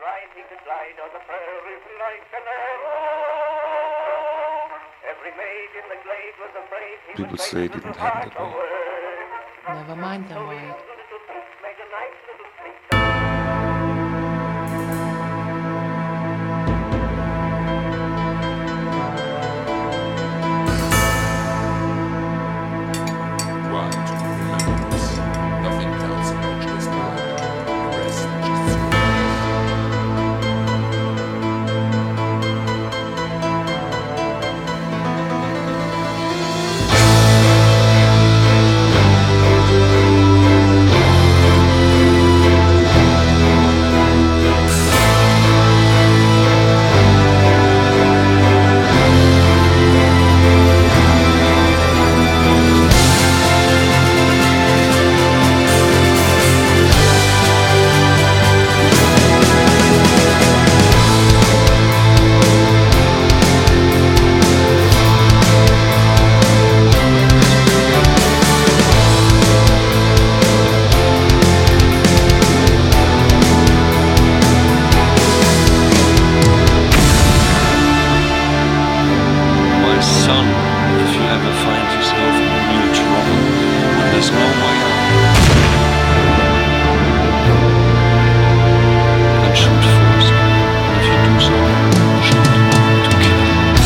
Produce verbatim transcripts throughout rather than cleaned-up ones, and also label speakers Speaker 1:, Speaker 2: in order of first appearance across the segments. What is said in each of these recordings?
Speaker 1: ride, he could glide on the prairies like an arrow. Every maid in the glade was afraid he
Speaker 2: People
Speaker 1: would
Speaker 2: say
Speaker 1: take
Speaker 2: it
Speaker 1: the
Speaker 2: didn't
Speaker 1: little
Speaker 2: happen
Speaker 1: heart
Speaker 2: that way.
Speaker 1: away.
Speaker 3: Never mind them,
Speaker 1: So he
Speaker 3: White.
Speaker 1: used a little trick, made a nice little sneak.
Speaker 2: Why do you remember this? Nothing counts so much as time. The rest is just
Speaker 4: My son, if you ever find yourself in real trouble when there's no way out, then shoot first. And if you do so, shoot to kill.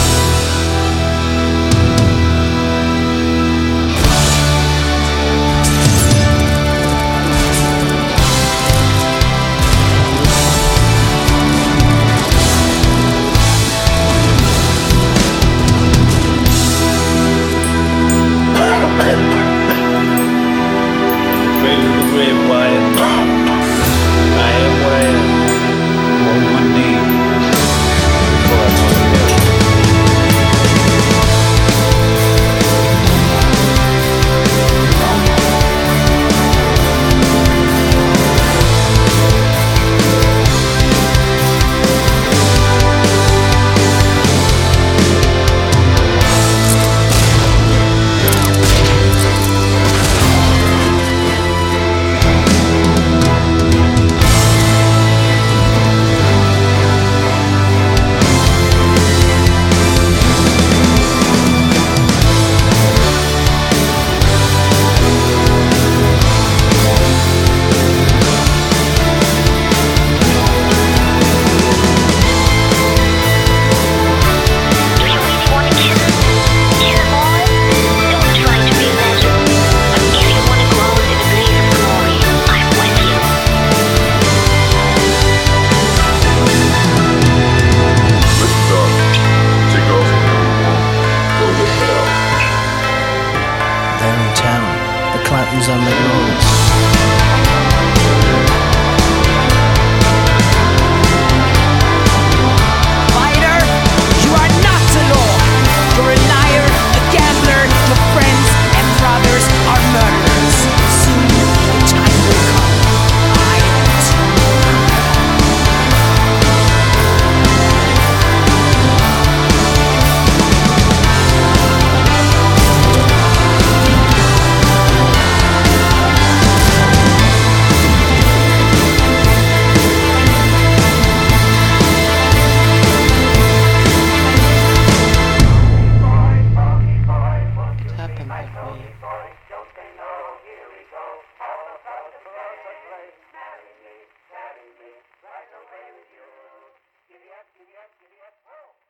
Speaker 5: Great little grave, Wyatt. I am what I am. What one need before I know the rest.
Speaker 6: Do you really want to kill him? Kill him all? Don't try to be a legend. If you want to grow in a blaze of glory, I'm with you.
Speaker 2: Listen up. Take off whenever you want. Go to hell.
Speaker 7: They're in town. The Clantons on the roads.
Speaker 8: Fighter, you are not alone. You're a liar, a gambler. Your friends and brothers are murderers. Soon the time will come. I am
Speaker 3: It happened that way.
Speaker 1: Don't they know? Here we go. All about the birds of play. Marry me, marry me, right away with you. Giddy up, giddy up, giddy up. Whoa.